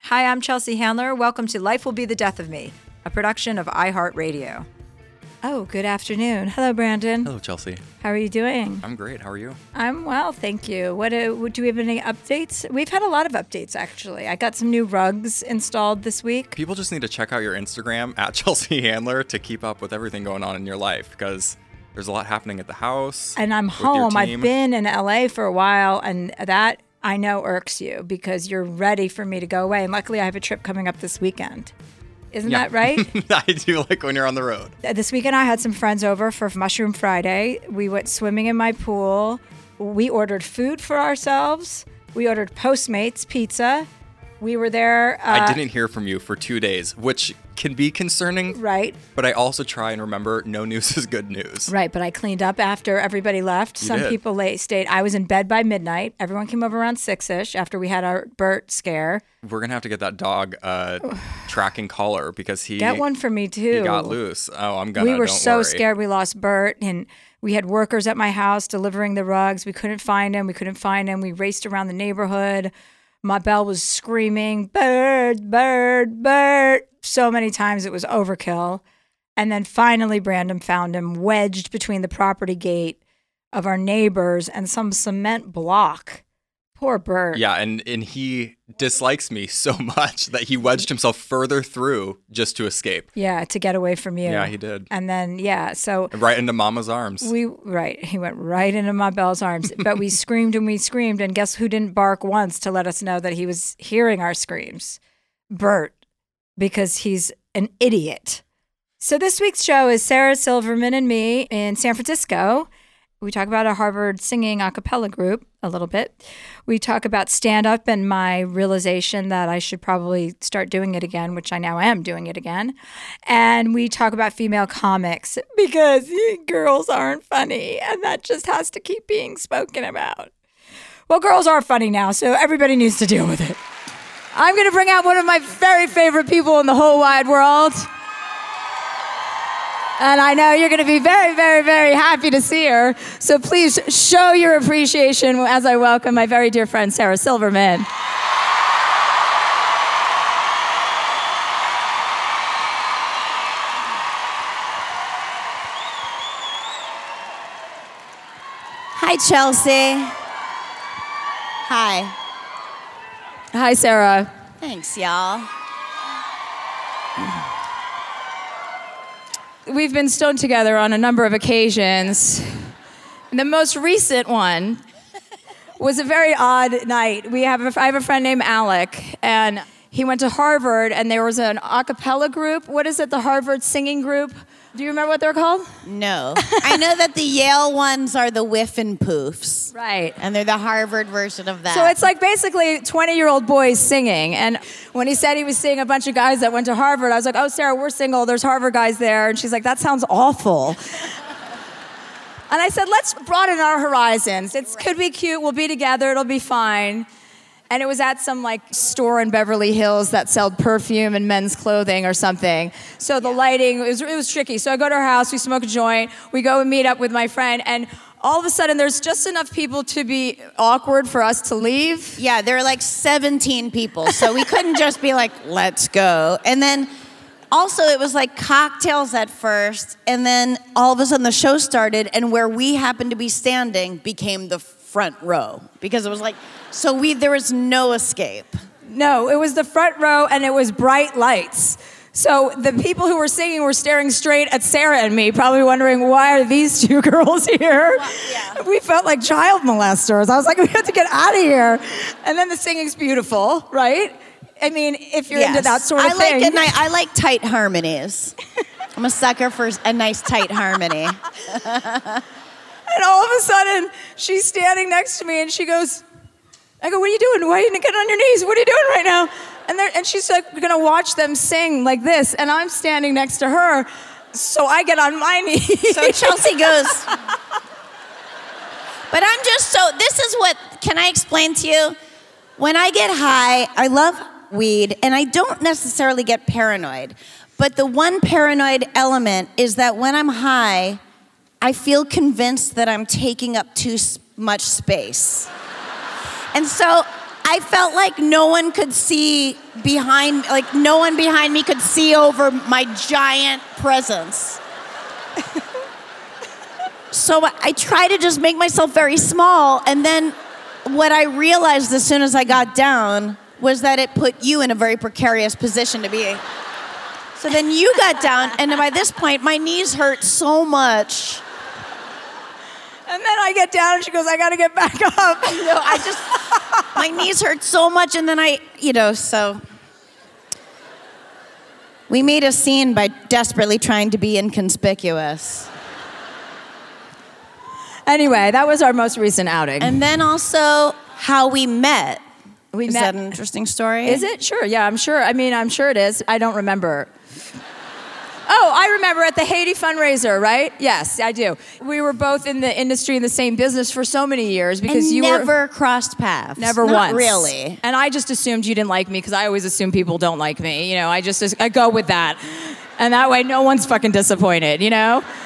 Hi, I'm Chelsea Handler. Welcome to Life Will Be the Death of Me, a production of iHeartRadio. Oh, good afternoon. Hello, Brandon. Hello, Chelsea. How are you doing? I'm great. How are you? I'm well, thank you. Do we have any updates? We've had a lot of updates, actually. I got some new rugs installed this week. People just need to check out your Instagram at Chelsea Handler to keep up with everything going on in your life, because there's a lot happening at the house. And I'm home. I've been in LA for a while, and that I know irks you because you're ready for me to go away. And luckily, I have a trip coming up this weekend. Isn't that right? I do like when you're on the road. This weekend, I had some friends over for Mushroom Friday. We went swimming in my pool. We ordered food for ourselves. We ordered Postmates pizza. We were there. I didn't hear from you for 2 days, which can be concerning. Right. But I also try and remember no news is good news. Right. But I cleaned up after everybody left. Some people stayed. I was in bed by midnight. Everyone came over around 6-ish after we had our Bert scare. We're going to have to get that dog tracking collar because Get one for me, too. He got loose. Oh, I'm going to. We were so scared we lost Bert, and we had workers at my house delivering the rugs. We couldn't find him. We raced around the neighborhood. My bell was screaming, Bert, Bert, Bert, so many times it was overkill. And then finally Brandon found him wedged between the property gate of our neighbors and some cement block. Poor Bert. Yeah, and he dislikes me so much that he wedged himself further through just to escape. Yeah, to get away from you. Yeah, he did. And then, so... Right into Mama's arms. He went right into my Belle's arms. But we screamed, and guess who didn't bark once to let us know that he was hearing our screams? Bert, because he's an idiot. So this week's show is Sarah Silverman and me in San Francisco. We talk about a Harvard singing a cappella group a little bit. We talk about stand-up and my realization that I should probably start doing it again, which I now am doing it again. And we talk about female comics because girls aren't funny, and that just has to keep being spoken about. Well, girls are funny now, so everybody needs to deal with it. I'm going to bring out one of my very favorite people in the whole wide world. And I know you're going to be very, very, very happy to see her. So please show your appreciation as I welcome my very dear friend, Sarah Silverman. Hi, Chelsea. Hi. Hi, Sarah. Thanks, y'all. We've been stoned together on a number of occasions. The most recent one was a very odd night. I have a friend named Alec, and he went to Harvard, and there was an a cappella group. What is it, the Harvard singing group? Do you remember what they're called? No. I know that the Yale ones are the Whiff and Poofs. Right. And they're the Harvard version of that. So it's like basically 20-year-old boys singing. And when he said he was seeing a bunch of guys that went to Harvard, I was like, oh, Sarah, we're single. There's Harvard guys there. And she's like, that sounds awful. And I said, let's broaden our horizons. It could be cute. We'll be together. It'll be fine. And it was at some store in Beverly Hills that sold perfume and men's clothing or something. So the lighting, it was tricky. So I go to her house, we smoke a joint, we go and meet up with my friend, and all of a sudden there's just enough people to be awkward for us to leave. Yeah, there were 17 people, so we couldn't just be let's go. And then also it was cocktails at first, and then all of a sudden the show started, and where we happened to be standing became the front row, because it was there was no escape. No, it was the front row, and it was bright lights. So the people who were singing were staring straight at Sarah and me, probably wondering, why are these two girls here? Well, yeah. We felt like child molesters. I was like, we have to get out of here. And then the singing's beautiful, right? I mean, if you're into that sort of thing. I like tight harmonies. I'm a sucker for a nice tight harmony. And all of a sudden, she's standing next to me, and she goes, I go, what are you doing? Why are you getting on your knees? What are you doing right now? And she's we're going to watch them sing like this, and I'm standing next to her, so I get on my knees. So Chelsea goes, but I'm just this is what, can I explain to you? When I get high, I love weed, and I don't necessarily get paranoid. But the one paranoid element is that when I'm high, I feel convinced that I'm taking up too much space. And so I felt like no one could see behind, like no one behind me could see over my giant presence. So I tried to just make myself very small, and then what I realized as soon as I got down was that it put you in a very precarious position to be. So then you got down, and by this point, my knees hurt so much. And then I get down and she goes, I gotta get back up. My knees hurt so much, and then so. We made a scene by desperately trying to be inconspicuous. Anyway, that was our most recent outing. And then also how we met. Is that an interesting story? Is it? Sure, yeah, I'm sure. I'm sure it is. I don't remember. Oh, I remember at the Haiti fundraiser, right? Yes, I do. We were both in the industry, in the same business for so many years because and you never crossed paths. Never Not once. Really. And I just assumed you didn't like me because I always assume people don't like me. I go with that. And that way no one's fucking disappointed, Like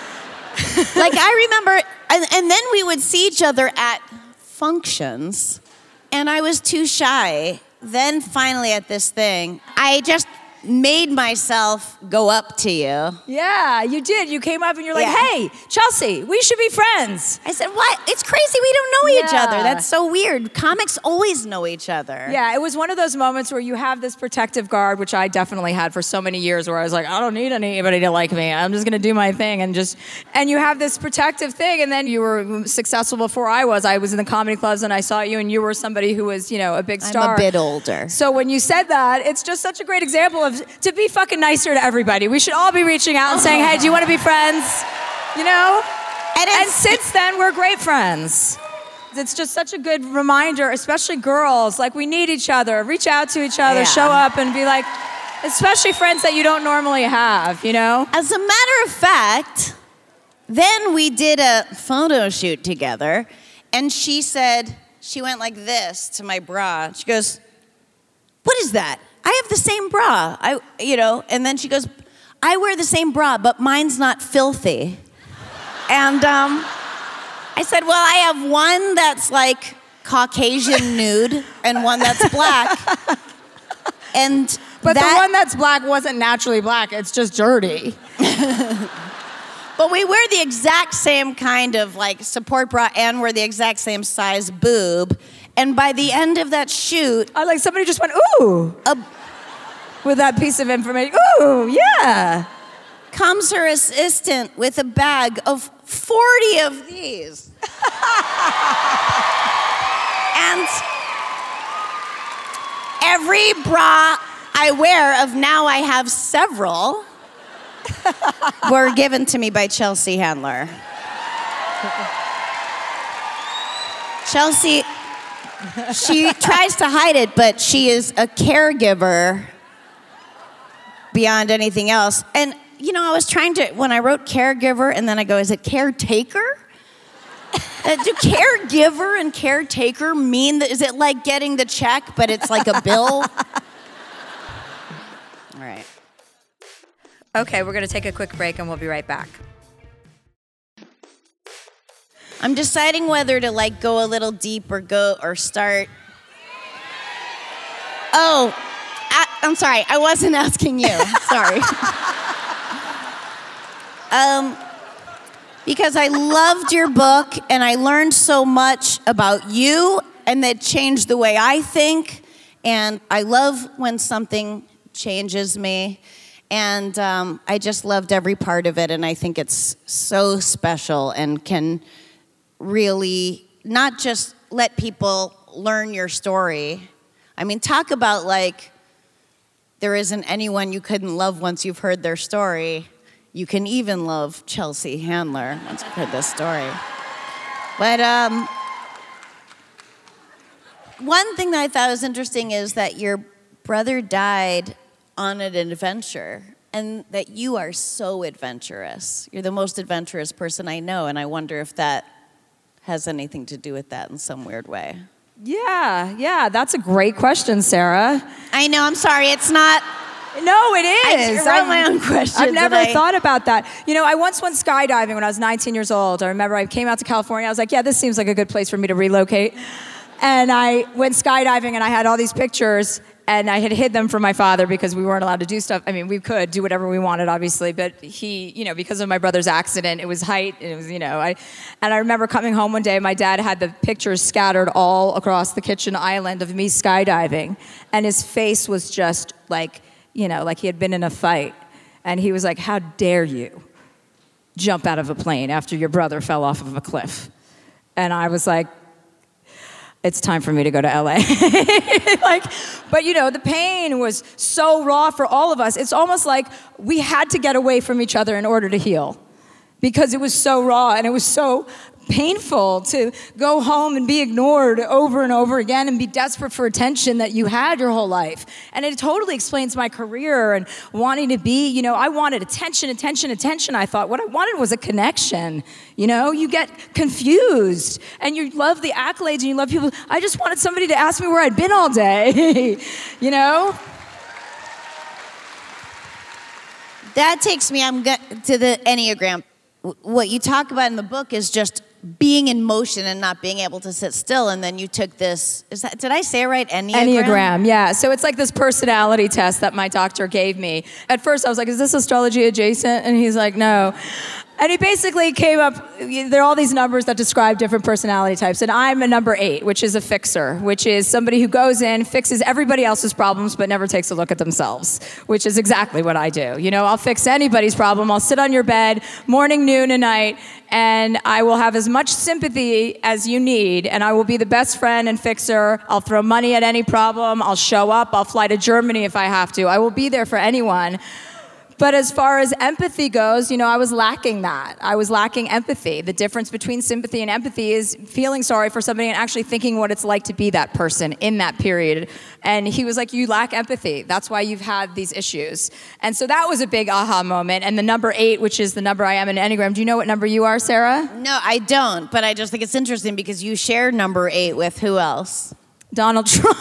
I remember, and then we would see each other at functions, and I was too shy. Then finally at this thing, I just made myself go up to you. Yeah, you did. You came up and you're like, Yeah. hey, Chelsea, we should be friends. I said, what? It's crazy we don't know each Yeah. other. That's so weird. Comics always know each other. Yeah, it was one of those moments where you have this protective guard, which I definitely had for so many years, where I was like, I don't need anybody to like me. I'm just going to do my thing. And you have this protective thing, and then you were successful before I was. I was in the comedy clubs, and I saw you, and you were somebody who was, a big star. I'm a bit older. So when you said that, it's just such a great example of to be fucking nicer to everybody. We should all be reaching out and saying, hey, do you want to be friends? And since then, we're great friends. It's just such a good reminder, especially girls. Like, we need each other. Reach out to each other, Yeah. show up, and be like, especially friends that you don't normally have, As a matter of fact, then we did a photo shoot together, and she said, she went like this to my bra. She goes, what is that? I have the same bra. And then she goes, I wear the same bra, but mine's not filthy. And I said, well, I have one that's like Caucasian nude and one that's black. But the one that's black wasn't naturally black. It's just dirty. But we wear the exact same kind of like support bra, and we're the exact same size boob. And by the end of that shoot, Somebody just went, ooh, with that piece of information. Ooh, yeah. comes her assistant with a bag of 40 of these. And every bra I wear, of now I have several, were given to me by Chelsea Handler. Chelsea, she tries to hide it, but she is a caregiver beyond anything else. And, I was trying to, when I wrote caregiver, and then I go, is it caretaker? Do caregiver and caretaker mean that, is it like getting the check, but it's like a bill? All right. Okay, we're going to take a quick break, and we'll be right back. I'm deciding whether to like go a little deep or start. Oh, I'm sorry. I wasn't asking you. Sorry. Because I loved your book and I learned so much about you, and that changed the way I think. And I love when something changes me. And I just loved every part of it. And I think it's so special and can really not just let people learn your story. I mean, talk about like, there isn't anyone you couldn't love once you've heard their story. You can even love Chelsea Handler once you've heard this story. But one thing that I thought was interesting is that your brother died on an adventure, and that you are so adventurous. You're the most adventurous person I know, and I wonder if that has anything to do with that in some weird way. Yeah, that's a great question, Sarah. I know, I'm sorry, it's not... No, it is. I wrote my own questions. I've never thought about that. I once went skydiving when I was 19 years old. I remember I came out to California. I was like, yeah, this seems like a good place for me to relocate. And I went skydiving, and I had all these pictures, and I had hid them from my father because we weren't allowed to do stuff. I mean, we could do whatever we wanted, obviously, but he, because of my brother's accident, it was height, and it was, and I remember coming home one day, my dad had the pictures scattered all across the kitchen island of me skydiving, and his face was just like, like he had been in a fight. And he was like, "How dare you jump out of a plane after your brother fell off of a cliff?" And I was like, it's time for me to go to LA. But the pain was so raw for all of us. It's almost like we had to get away from each other in order to heal, because it was so raw and it was so painful to go home and be ignored over and over again and be desperate for attention that you had your whole life. And it totally explains my career and wanting to be, I wanted attention. I thought what I wanted was a connection. You get confused and you love the accolades and you love people. I just wanted somebody to ask me where I'd been all day, That takes me to the Enneagram. What you talk about in the book is just being in motion and not being able to sit still. And then you took this, did I say it right? Enneagram, yeah. So it's like this personality test that my doctor gave me. At first I was like, is this astrology adjacent? And he's like, no. And he basically came up, there are all these numbers that describe different personality types. And I'm a number 8, which is a fixer, which is somebody who goes in, fixes everybody else's problems, but never takes a look at themselves, which is exactly what I do. I'll fix anybody's problem. I'll sit on your bed morning, noon, and night, and I will have as much sympathy as you need, and I will be the best friend and fixer. I'll throw money at any problem. I'll show up. I'll fly to Germany if I have to. I will be there for anyone. But as far as empathy goes, I was lacking that. I was lacking empathy. The difference between sympathy and empathy is feeling sorry for somebody and actually thinking what it's like to be that person in that period. And he was like, you lack empathy. That's why you've had these issues. And so that was a big aha moment. And the number 8, which is the number I am in Enneagram. Do you know what number you are, Sarah? No, I don't. But I just think it's interesting because you share number 8 with who else? Donald Trump.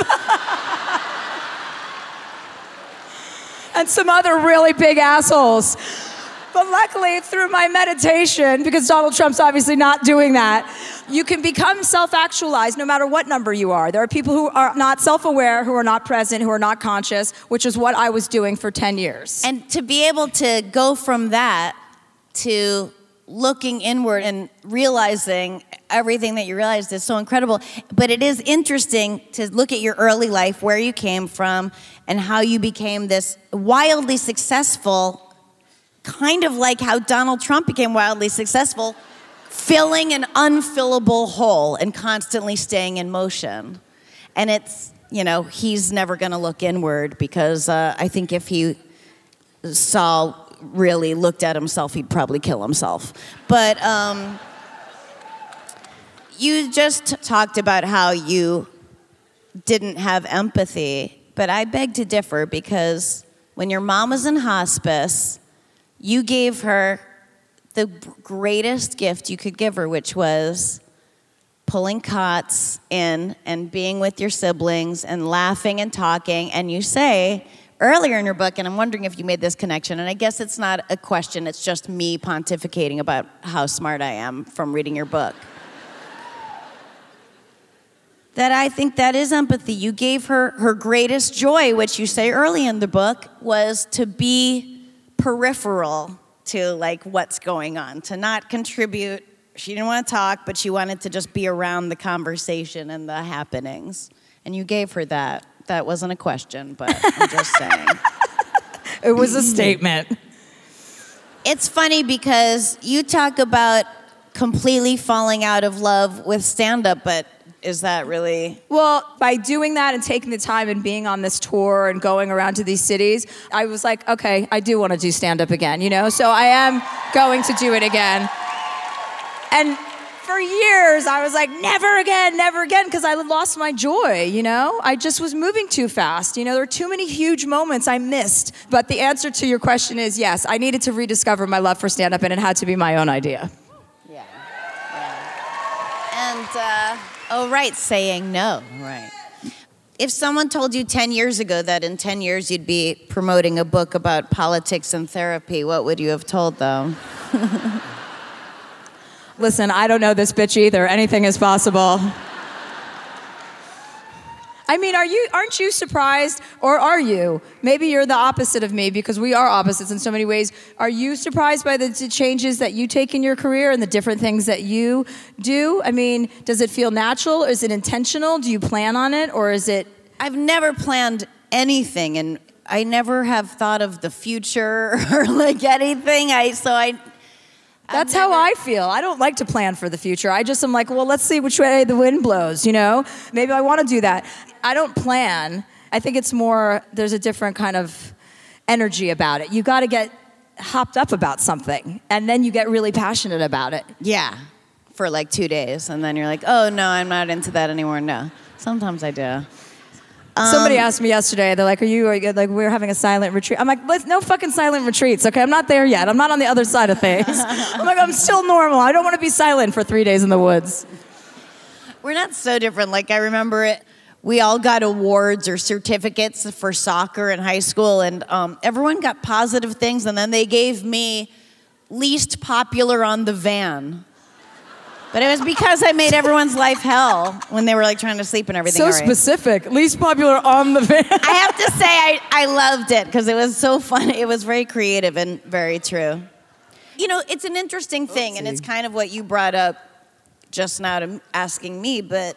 And some other really big assholes. But luckily, through my meditation, because Donald Trump's obviously not doing that, you can become self-actualized no matter what number you are. There are people who are not self-aware, who are not present, who are not conscious, which is what I was doing for 10 years. And to be able to go from that to looking inward and realizing everything that you realized is so incredible. But it is interesting to look at your early life, where you came from, and how you became this wildly successful, kind of like how Donald Trump became wildly successful, filling an unfillable hole and constantly staying in motion. And it's, he's never going to look inward because I think if he really looked at himself, he'd probably kill himself. But you just talked about how you didn't have empathy, but I beg to differ because when your mom was in hospice, you gave her the greatest gift you could give her, which was pulling cots in and being with your siblings and laughing and talking. And you say earlier in your book, and I'm wondering if you made this connection, and I guess it's not a question, it's just me pontificating about how smart I am from reading your book, that I think that is empathy. You gave her her greatest joy, which you say early in the book, was to be peripheral to what's going on, to not contribute. She didn't want to talk, but she wanted to just be around the conversation and the happenings. And you gave her that. That wasn't a question, but I'm just saying. It was a statement. It's funny because you talk about completely falling out of love with stand-up, but is that really? Well, by doing that and taking the time and being on this tour and going around to these cities, I was like, okay, I do want to do stand-up again, So I am going to do it again. And for years, I was like, never again, because I lost my joy, I just was moving too fast. There were too many huge moments I missed. But the answer to your question is yes, I needed to rediscover my love for stand-up, and it had to be my own idea. Yeah. And, saying no. Right. If someone told you 10 years ago that in 10 years you'd be promoting a book about politics and therapy, what would you have told them? Listen, I don't know this bitch either. Anything is possible. I mean, aren't you surprised, or are you? Maybe you're the opposite of me because we are opposites in so many ways. Are you surprised by the changes that you take in your career and the different things that you do? I mean, does it feel natural? Is it intentional? Do you plan on it, or is it? I've never planned anything, and I never have thought of the future or like anything. That's how I feel. I don't like to plan for the future. I just am like, well, let's see which way the wind blows, you know? Maybe I want to do that. I don't plan. I think it's more, there's a different kind of energy about it. You got to get hopped up about something, and then you get really passionate about it. Yeah, for like 2 days, and then you're like, oh, no, I'm not into that anymore. No, sometimes I do. Somebody asked me yesterday, they're like, are you like, we're having a silent retreat. I'm like, no fucking silent retreats, okay? I'm not there yet. I'm not on the other side of things. I'm like, I'm still normal. I don't want to be silent for 3 days in the woods. We're not so different. Like, I remember it. We all got awards or certificates for soccer in high school, and everyone got positive things, and then they gave me least popular on the van. But it was because I made everyone's life hell when they were like trying to sleep and everything. So specific. Least popular on the van. I have to say I loved it because it was so fun. It was very creative and very true. You know, it's an interesting thing, and it's kind of what you brought up just now to asking me, but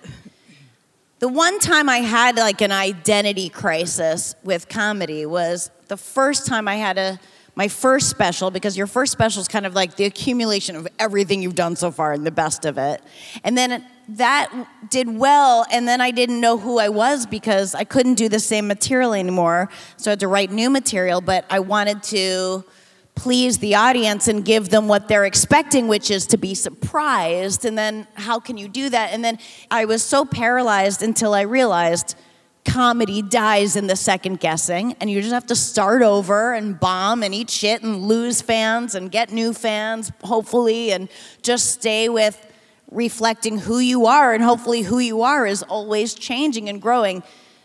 the one time I had like an identity crisis with comedy was the first time I had my first special, because your first special is kind of like the accumulation of everything you've done so far and the best of it. And then that did well, and then I didn't know who I was because I couldn't do the same material anymore. So I had to write new material, but I wanted to please the audience and give them what they're expecting, which is to be surprised. And then how can you do that? And then I was so paralyzed until I realized comedy dies in the second guessing, and you just have to start over and bomb and eat shit and lose fans and get new fans, hopefully, and just stay with reflecting who you are, and hopefully who you are is always changing and growing.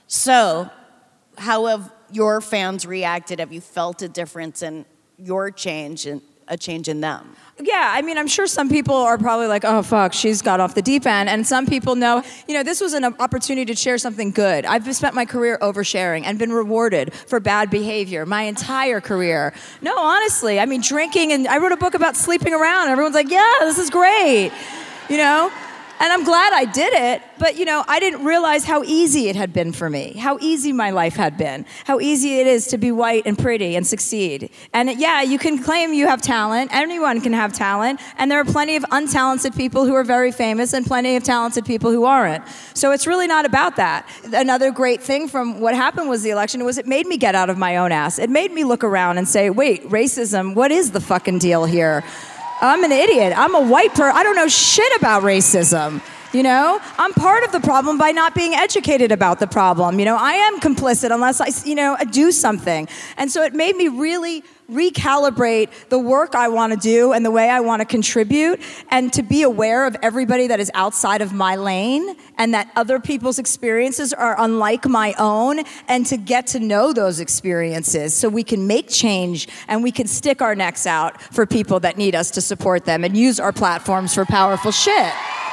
So, how have your fans reacted? Have you felt a difference in your change and a change in them? Yeah, I mean, I'm sure some people are probably like, oh, fuck, she's got off the deep end. And some people know, you know, this was an opportunity to share something good. I've spent my career oversharing and been rewarded for bad behavior my entire career. No, honestly, I mean, drinking, and I wrote a book about sleeping around. Everyone's like, yeah, this is great, you know? And I'm glad I did it, but, you know, I didn't realize how easy it had been for me, how easy my life had been, how easy it is to be white and pretty and succeed. And yeah, you can claim you have talent. Anyone can have talent. And there are plenty of untalented people who are very famous and plenty of talented people who aren't. So it's really not about that. Another great thing from what happened was the election was it made me get out of my own ass. It made me look around and say, wait, racism, what is the fucking deal here? I'm an idiot. I'm a white person. I don't know shit about racism. You know, I'm part of the problem by not being educated about the problem. You know, I am complicit unless I, you know, do something. And so it made me really recalibrate the work I want to do and the way I want to contribute, and to be aware of everybody that is outside of my lane and that other people's experiences are unlike my own, and to get to know those experiences so we can make change and we can stick our necks out for people that need us to support them and use our platforms for powerful shit.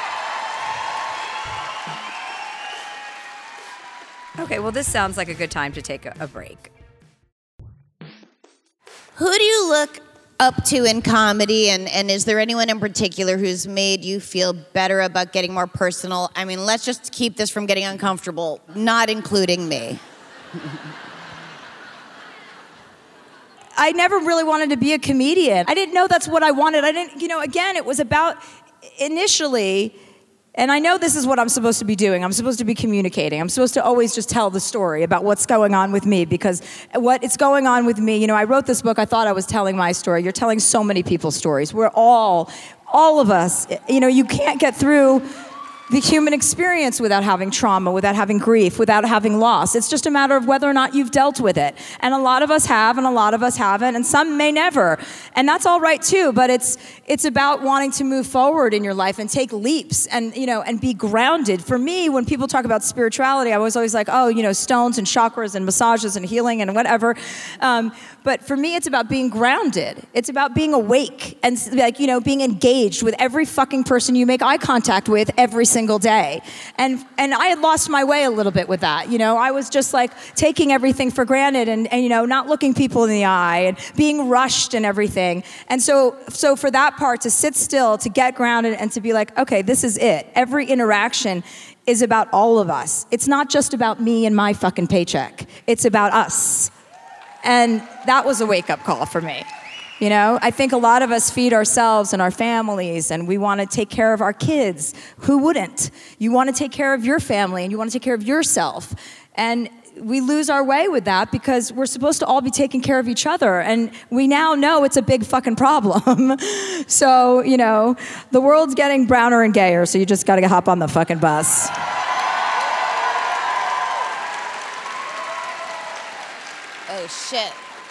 Okay, well, this sounds like a good time to take a break. Who do you look up to in comedy, and is there anyone in particular who's made you feel better about getting more personal? I mean, let's just keep this from getting uncomfortable, not including me. I never really wanted to be a comedian. I didn't know that's what I wanted. I didn't, you know, again, it was about initially. And I know this is what I'm supposed to be doing. I'm supposed to be communicating. I'm supposed to always just tell the story about what's going on with me, because what is going on with me, you know, I wrote this book, I thought I was telling my story. You're telling so many people's stories. We're all of us, you know, you can't get through the human experience without having trauma, without having grief, without having loss. It's just a matter of whether or not you've dealt with it. And a lot of us have, and a lot of us haven't, and some may never. And that's all right too, but it's about wanting to move forward in your life and take leaps and, you know, and be grounded. For me, when people talk about spirituality, I was always like, oh, you know, stones and chakras and massages and healing and whatever. But for me, it's about being grounded. It's about being awake and, like, you know, being engaged with every fucking person you make eye contact with every single day. And I had lost my way a little bit with that. You know, I was just like taking everything for granted and you know, not looking people in the eye and being rushed and everything. And so for that part to sit still, to get grounded and to be like, okay, this is it. Every interaction is about all of us. It's not just about me and my fucking paycheck. It's about us. And that was a wake-up call for me. You know, I think a lot of us feed ourselves and our families, and we want to take care of our kids. Who wouldn't? You want to take care of your family, and you want to take care of yourself. And we lose our way with that because we're supposed to all be taking care of each other. And we now know it's a big fucking problem. So, you know, the world's getting browner and gayer, so you just got to hop on the fucking bus. Oh, shit.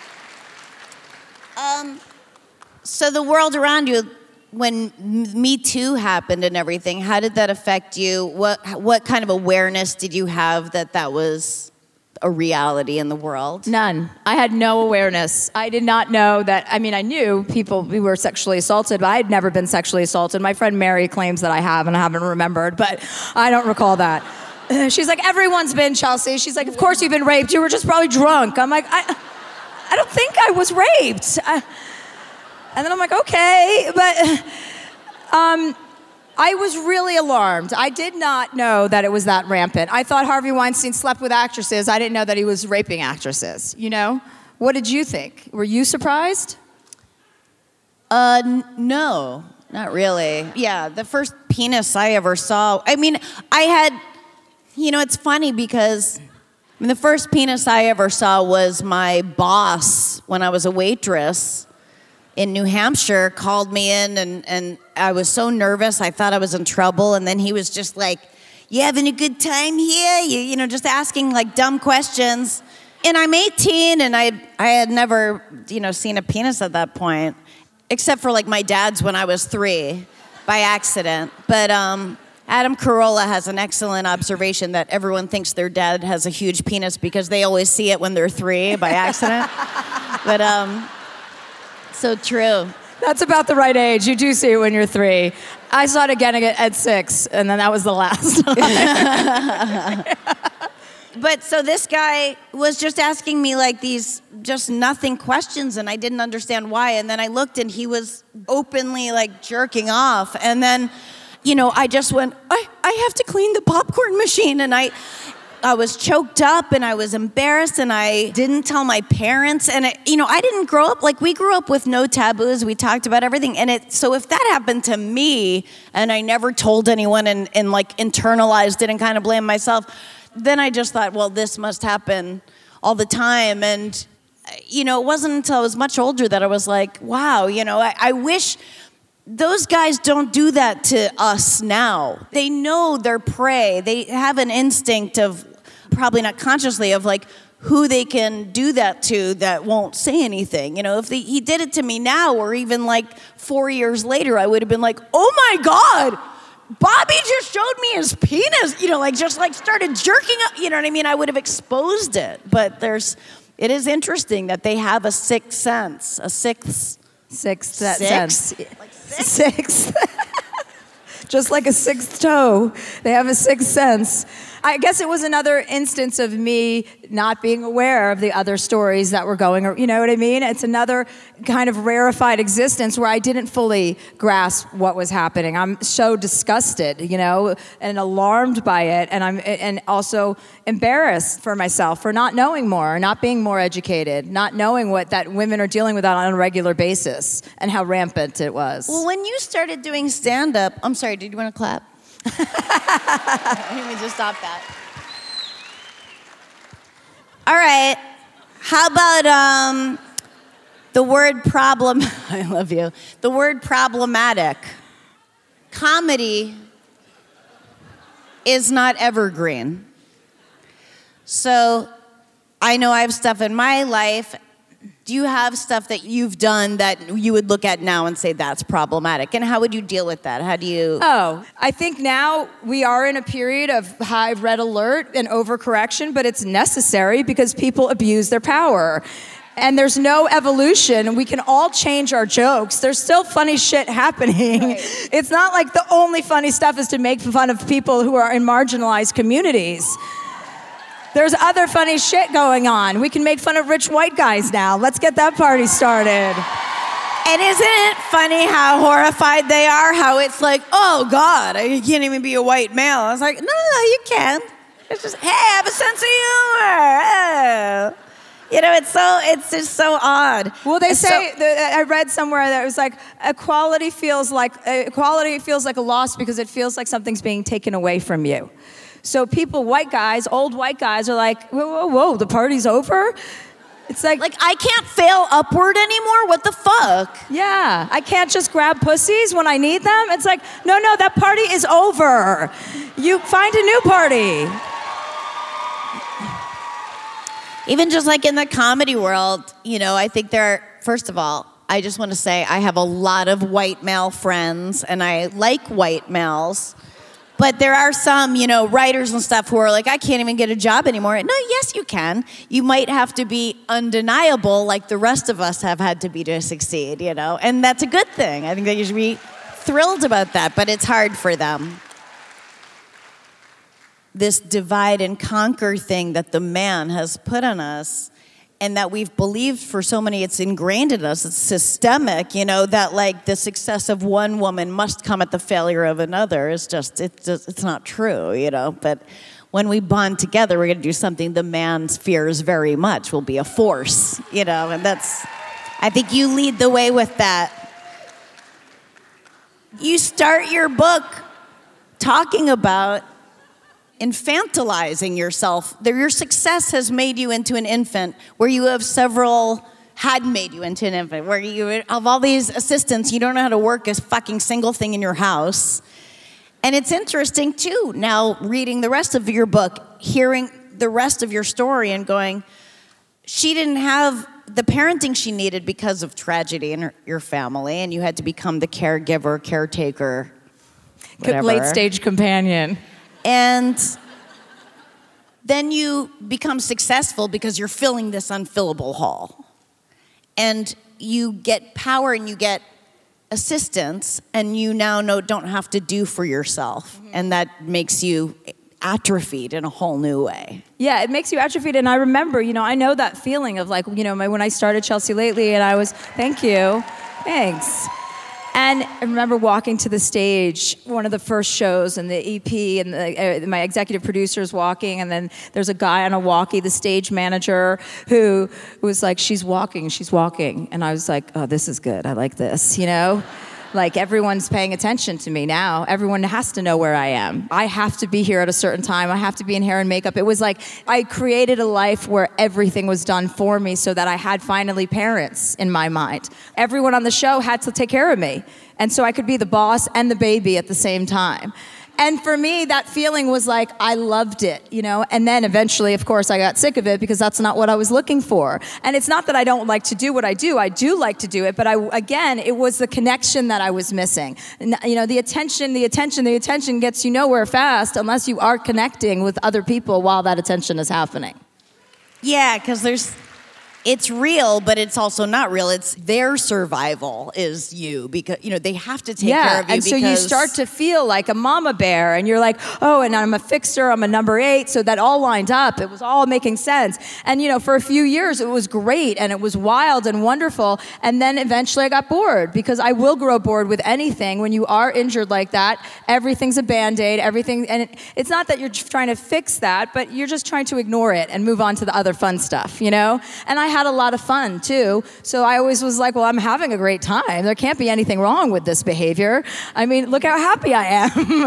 So the world around you, when Me Too happened and everything, how did that affect you? What kind of awareness did you have that was a reality in the world? None. I had no awareness. I did not know that. I mean, I knew people who were sexually assaulted, but I had never been sexually assaulted. My friend Mary claims that I have, and I haven't remembered, but I don't recall that. She's like, everyone's been, Chelsea. She's like, of course you've been raped. You were just probably drunk. I'm like, I don't think I was raped. And then I'm like, okay, but I was really alarmed. I did not know that it was that rampant. I thought Harvey Weinstein slept with actresses. I didn't know that he was raping actresses, you know? What did you think? Were you surprised? No, not really. Yeah, the first penis I ever saw, I mean, I had, you know, it's funny because the first penis I ever saw was my boss when I was a waitress in New Hampshire called me in and I was so nervous. I thought I was in trouble. And then he was just like, you having a good time here? You know, just asking like dumb questions. And I'm 18 and I had never, you know, seen a penis at that point, except for like my dad's when I was 3 by accident. But Adam Carolla has an excellent observation that everyone thinks their dad has a huge penis because they always see it when they're 3 by accident. But so true. That's about the right age. You do see it when you're 3. I saw it again at 6, and then that was the last time. But so this guy was just asking me like these just nothing questions, and I didn't understand why. And then I looked, and he was openly like jerking off. And then, you know, I just went, I have to clean the popcorn machine. And I was choked up and I was embarrassed and I didn't tell my parents. And, you know, I didn't grow up, like we grew up with no taboos. We talked about everything. And so if that happened to me and I never told anyone and like internalized it and kind of blamed myself, then I just thought, well, this must happen all the time. And, you know, it wasn't until I was much older that I was like, wow, you know, I wish those guys don't do that to us now. They know their prey. They have an instinct of, probably not consciously, of like who they can do that to that won't say anything. You know, if he did it to me now or even like 4 years later, I would have been like, oh my God, Bobby just showed me his penis, you know, like just like started jerking up, you know what I mean? I would have exposed it. But it is interesting that they have a sixth sense, a sixth sense. Like sixth. Just like a sixth toe. They have a sixth sense. I guess it was another instance of me not being aware of the other stories that were going, you know what I mean? It's another kind of rarefied existence where I didn't fully grasp what was happening. I'm so disgusted, you know, and alarmed by it, and also embarrassed for myself for not knowing more, not being more educated, not knowing what that women are dealing with on a regular basis and how rampant it was. Well, when you started doing stand-up, I'm sorry, did you want to clap? Let me just stop that. All right. How about the word problem? I love you. The word problematic. Comedy is not evergreen. So I know I have stuff in my life. Do you have stuff that you've done that you would look at now and say that's problematic? And how would you deal with that? How do you... Oh, I think now we are in a period of high red alert and overcorrection, but it's necessary because people abuse their power. and there's no evolution. We can all change our jokes. There's still funny shit happening. Right. It's not like the only funny stuff is to make fun of people who are in marginalized communities. There's other funny shit going on. We can make fun of rich white guys now. Let's get that party started. And isn't it funny how horrified they are? How it's like, oh God, you can't even be a white male. I was like, no, you can. It's just, hey, have a sense of humor. Oh. You know, it's just so odd. Well, they say, I read somewhere that it was like, equality feels like a loss because it feels like something's being taken away from you. So people, white guys, old white guys are like, whoa, the party's over? It's like I can't fail upward anymore? What the fuck? Yeah, I can't just grab pussies when I need them. It's like, no, that party is over. You find a new party. Even just like in the comedy world, you know, I think first of all, I just want to say I have a lot of white male friends and I like white males. But there are some, you know, writers and stuff who are like, I can't even get a job anymore. No, yes, you can. You might have to be undeniable like the rest of us have had to be to succeed, you know? And that's a good thing. I think that you should be thrilled about that, but it's hard for them. This divide and conquer thing that the man has put on us and that we've believed for so many, it's ingrained in us, it's systemic, you know, that like the success of one woman must come at the failure of another. It's not true, you know, but when we bond together, we're going to do something the man fears very much, will be a force, you know, and I think you lead the way with that. You start your book talking about infantilizing yourself. Your success has made you into an infant, where you have had made you into an infant, where you have all these assistants, you don't know how to work a fucking single thing in your house. And it's interesting too, now reading the rest of your book, hearing the rest of your story and going, she didn't have the parenting she needed because of tragedy in your family, and you had to become the caregiver, caretaker, whatever. Late stage companion. And then you become successful because you're filling this unfillable hole. And you get power and you get assistance, and you now don't have to do for yourself. Mm-hmm. And that makes you atrophied in a whole new way. Yeah, it makes you atrophied. And I remember, you know, I know that feeling of like, you know, when I started Chelsea Lately and I was, thank you, thanks. And I remember walking to the stage, one of the first shows, and the EP and my executive producer's walking, and then there's a guy on a walkie, the stage manager, who was like, she's walking. And I was like, oh, this is good. I like this, you know? Like, everyone's paying attention to me now. Everyone has to know where I am. I have to be here at a certain time. I have to be in hair and makeup. It was like I created a life where everything was done for me so that I had finally parents in my mind. Everyone on the show had to take care of me. And so I could be the boss and the baby at the same time. And for me, that feeling was like, I loved it, you know? And then eventually, of course, I got sick of it because that's not what I was looking for. And it's not that I don't like to do what I do. I do like to do it. But again, it was the connection that I was missing. And, you know, the attention gets you nowhere fast unless you are connecting with other people while that attention is happening. Yeah, because it's real, but it's also not real. It's their survival is you, because, you know, they have to take care of you. And so you start to feel like a mama bear, and you're like, oh, and I'm a fixer, I'm a number 8, so that all lined up. It was all making sense. And, you know, for a few years, it was great, and it was wild and wonderful, and then eventually I got bored, because I will grow bored with anything. When you are injured like that, everything's a Band-Aid, everything, and it's not that you're trying to fix that, but you're just trying to ignore it and move on to the other fun stuff, you know? And I had a lot of fun too, so I always was like, well, I'm having a great time. There can't be anything wrong with this behavior. I mean, look how happy I am.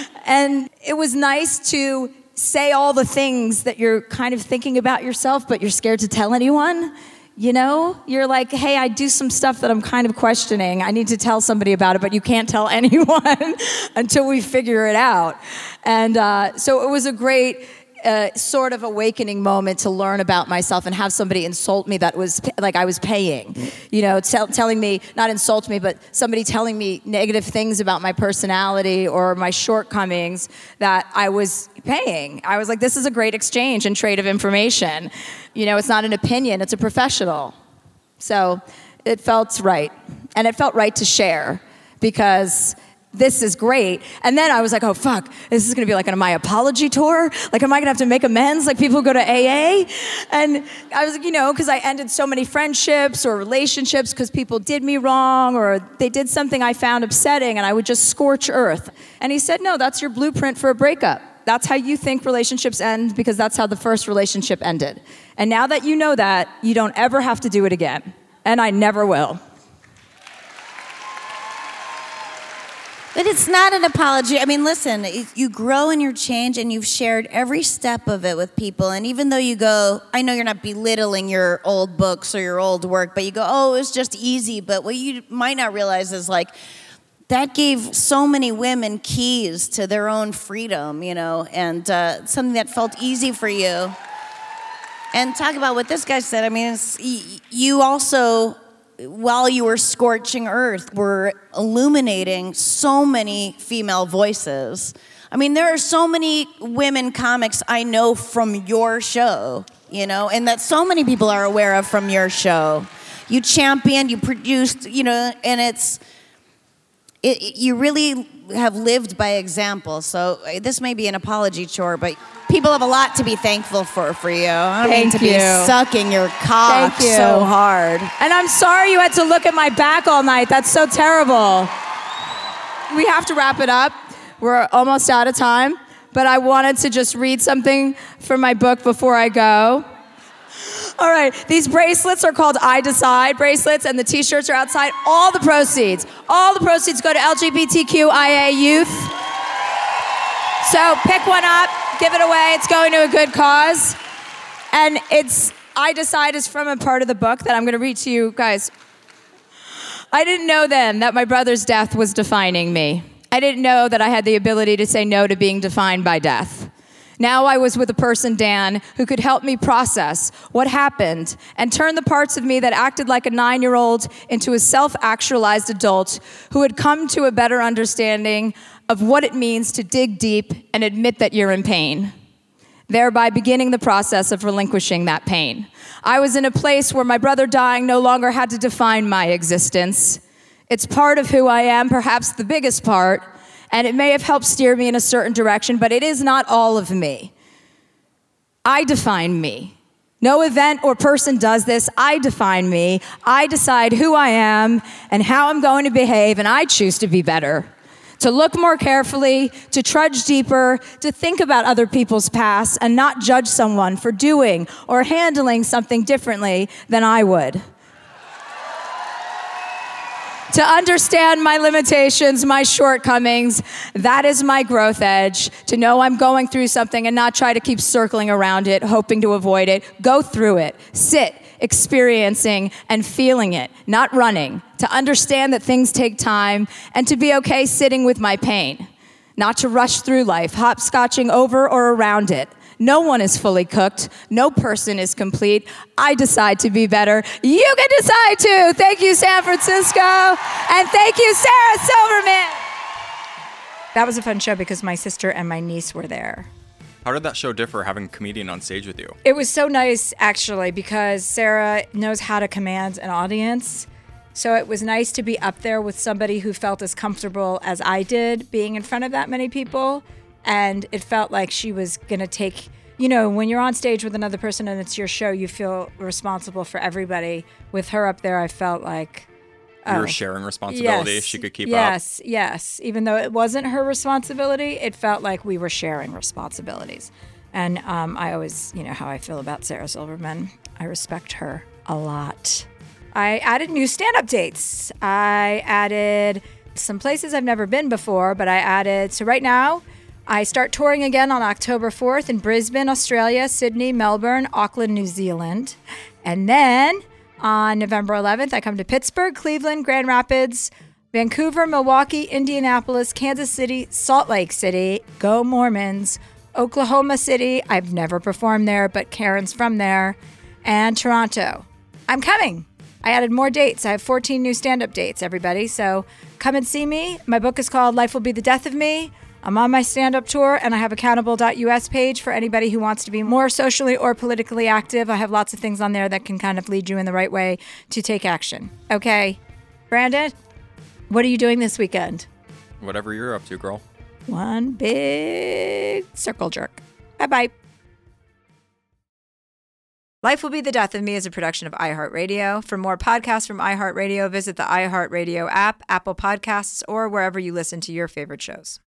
And it was nice to say all the things that you're kind of thinking about yourself, but you're scared to tell anyone. You know, you're like, hey, I do some stuff that I'm kind of questioning. I need to tell somebody about it, but you can't tell anyone until we figure it out. And so it was a great a sort of awakening moment to learn about myself and have somebody insult me that was like I was paying. You know, telling me, not insult me, but somebody telling me negative things about my personality or my shortcomings that I was paying. I was like, this is a great exchange and trade of information. You know, it's not an opinion, it's a professional. So it felt right. And it felt right to share because this is great. And then I was like, oh, fuck, this is going to be like my apology tour? Like, am I going to have to make amends like people who go to AA? And I was like, you know, because I ended so many friendships or relationships because people did me wrong or they did something I found upsetting and I would just scorch earth. And he said, no, that's your blueprint for a breakup. That's how you think relationships end because that's how the first relationship ended. And now that you know that, you don't ever have to do it again. And I never will. But it's not an apology. I mean, listen, you grow and you change and you've shared every step of it with people. And even though you go, I know you're not belittling your old books or your old work, but you go, oh, it was just easy. But what you might not realize is like, that gave so many women keys to their own freedom, you know, and something that felt easy for you. And talk about what this guy said. I mean, you also, while you were scorching earth, were illuminating so many female voices. I mean, there are so many women comics I know from your show, you know, and that so many people are aware of from your show. You championed, you produced, you know, and you really have lived by example. So this may be an apology chore, but people have a lot to be thankful for you. I don't mean to be sucking your cock so hard. And I'm sorry you had to look at my back all night. That's so terrible. We have to wrap it up. We're almost out of time. But I wanted to just read something from my book before I go. All right, these bracelets are called I Decide bracelets, and the t-shirts are outside. All the proceeds go to LGBTQIA youth. So pick one up, give it away. It's going to a good cause. And I Decide is from a part of the book that I'm going to read to you guys. I didn't know then that my brother's death was defining me. I didn't know that I had the ability to say no to being defined by death. Now I was with a person, Dan, who could help me process what happened and turn the parts of me that acted like a 9-year-old into a self-actualized adult who had come to a better understanding of what it means to dig deep and admit that you're in pain, thereby beginning the process of relinquishing that pain. I was in a place where my brother dying no longer had to define my existence. It's part of who I am, perhaps the biggest part, and it may have helped steer me in a certain direction, but it is not all of me. I define me. No event or person does this. I define me. I decide who I am and how I'm going to behave, and I choose to be better, to look more carefully, to trudge deeper, to think about other people's past and not judge someone for doing or handling something differently than I would. To understand my limitations, my shortcomings, that is my growth edge. To know I'm going through something and not try to keep circling around it, hoping to avoid it. Go through it. Sit, experiencing and feeling it, not running. To understand that things take time and to be okay sitting with my pain. Not to rush through life, hopscotching over or around it. No one is fully cooked. No person is complete. I decide to be better. You can decide too. Thank you, San Francisco. And thank you, Sarah Silverman. That was a fun show because my sister and my niece were there. How did that show differ having a comedian on stage with you? It was so nice, actually, because Sarah knows how to command an audience. So it was nice to be up there with somebody who felt as comfortable as I did being in front of that many people. And it felt like she was going to take, you know, when you're on stage with another person and it's your show, you feel responsible for everybody. With her up there, I felt like... You were sharing responsibility. Yes, she could keep up. Yes. Even though it wasn't her responsibility, it felt like we were sharing responsibilities. And I always, you know, how I feel about Sarah Silverman. I respect her a lot. I added new stand-up dates. I added some places I've never been before, but I added... So right now... I start touring again on October 4th in Brisbane, Australia, Sydney, Melbourne, Auckland, New Zealand. And then on November 11th, I come to Pittsburgh, Cleveland, Grand Rapids, Vancouver, Milwaukee, Indianapolis, Kansas City, Salt Lake City, go Mormons, Oklahoma City. I've never performed there, but Karen's from there. And Toronto. I'm coming. I added more dates. I have 14 new stand-up dates, everybody. So come and see me. My book is called Life Will Be the Death of Me. I'm on my stand-up tour, and I have accountable.us page for anybody who wants to be more socially or politically active. I have lots of things on there that can kind of lead you in the right way to take action. Okay, Brandon, what are you doing this weekend? Whatever you're up to, girl. One big circle jerk. Bye-bye. Life Will Be the Death of Me is a production of iHeartRadio. For more podcasts from iHeartRadio, visit the iHeartRadio app, Apple Podcasts, or wherever you listen to your favorite shows.